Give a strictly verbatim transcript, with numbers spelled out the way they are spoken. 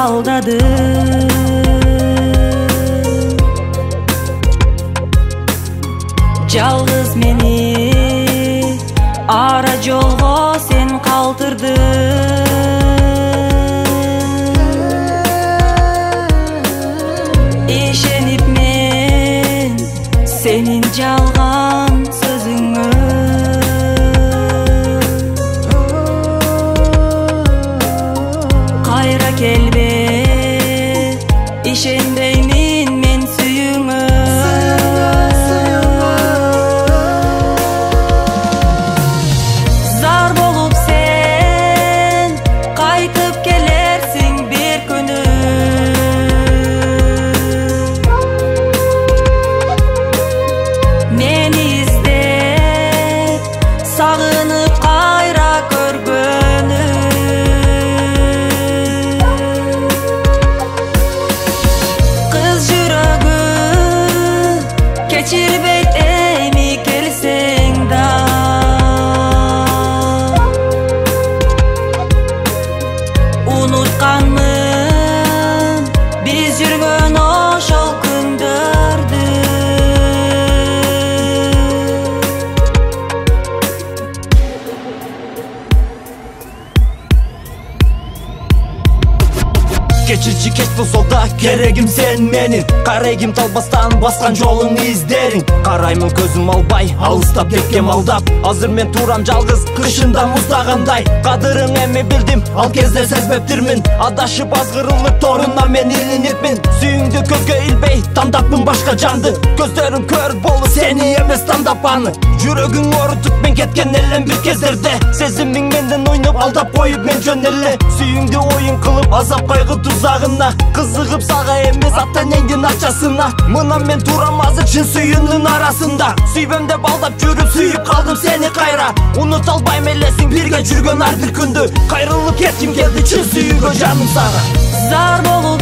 алдады. Жалгыз мени ара жолго сен калтырдың. Ишенип мен сенин жалган сөзүңө кайра келбе, ишенбеймин мен сүйүңө. Зар болуп сен кайтып келерсиң бир күнү. Мени издеп сагынып кайра көргөнү. Кыз жүрөгү кечирбейт эми келсең да. Уnuтканмын биз жүргөн ошол күндөрдү. Кечирчи кеч болсо да керегим сен менин. Карайгим талбастан баскан жолуң издериң. Караймын көзүм албай алыстап кеткен алдап. Азыр мен турам жалгыз кышында муздагандай. Кадырың эми билдим, ал кезде сезбептирмин. Адашып азгырылып торунан мен илинипмин. Сүйүңдү көккө илбей тандапмын башка жанды. Көздөрүң көр болуп сени эмес тандап аны. Жүрөгүң оорутуп мен кеткен элем бир кездерде. Сезимиң менден ойноп алдап коюп мен жөн эле. Сүйүңдү оюн кылып азап кайгы тузагына. Кызыгып сага эмес ата энеңдин акчасына. Мына мен турам азыр чын сүйүүнүн арасында. Сүйбөм деп алдап жүрүп сүйүп калдым сени кайра. Унута албайм элесиң бирге жүргөн ар бир күндү. Кайрылып кетким келди чын сүйүүгө жаным сага. Зар болуп